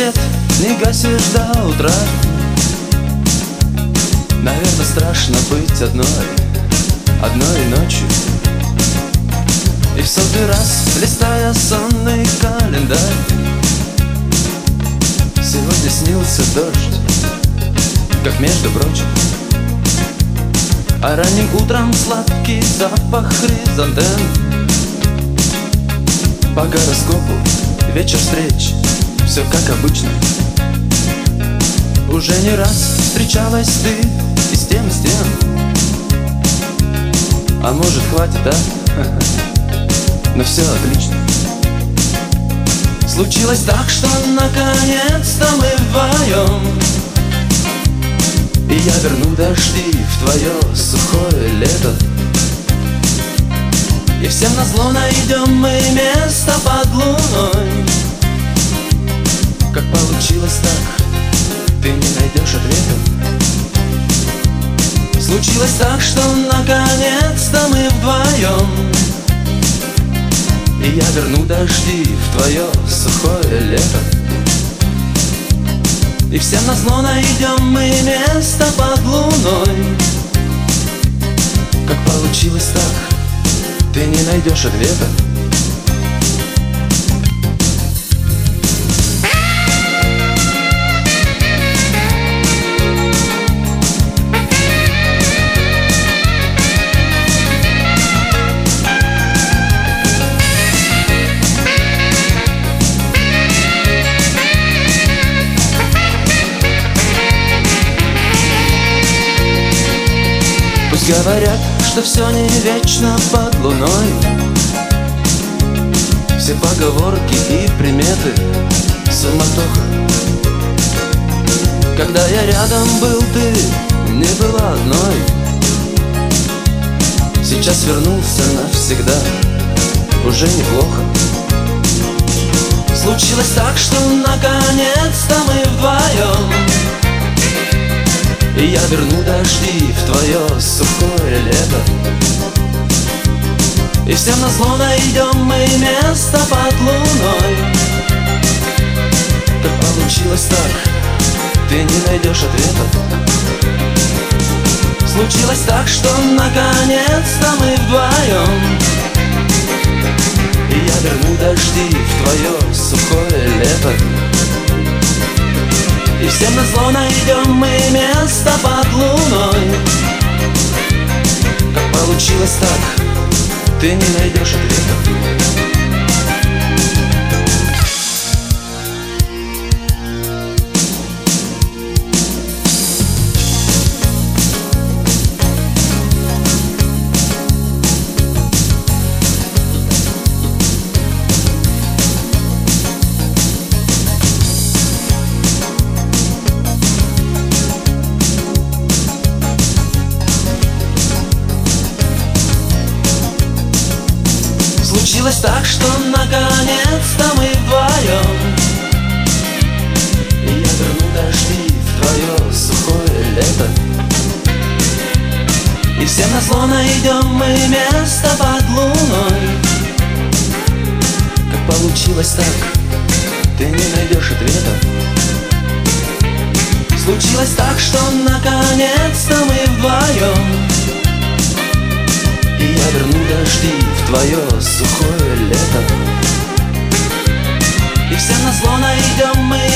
свет не гасишь до утра. Наверное, страшно быть одной ночью. И в сотый раз, листая сонный календарь, сегодня снился дождь, как между прочим. А ранним утром сладкий запах хризантем. По гороскопу вечер встреч, все как обычно. Уже не раз встречалась ты и с тем, а может, хватит, да? Но все отлично. Случилось так, что наконец-то мы вдвоем, и я верну дожди в твое сухое лето. И всем назло найдем мы место под луной. Как получилось так, ты не найдешь ответа. Случилось так, что наконец-то мы вдвоем, и я верну дожди в твое сухое лето. И всем назло найдем мы место под луной. Как получилось так, ты не найдешь ответа. Говорят, что все не вечно под луной. Все поговорки и приметы суматоха. Когда я рядом был, ты не была одной. Сейчас вернулся навсегда, уже неплохо. Случилось так, что наконец-то мы вдвоем, и я верну дожди в твое сухое лето. И всем назло найдем мы место под луной. Как получилось так, ты не найдешь ответа. Случилось так, что наконец-то мы вдвоем, и я верну дожди в твое сухое лето. И всем назло найдем мы место под луной. Как получилось так, ты не найдешь ответа. Случилось так, что наконец-то мы вдвоем, и я верну дожди в твое сухое лето. И всем назло найдем мы место под луной. Как получилось так, ты не найдешь ответа. Случилось так, что наконец-то мы вдвоем, и я верну дожди в твое сухое лето. И всем назло найдем мы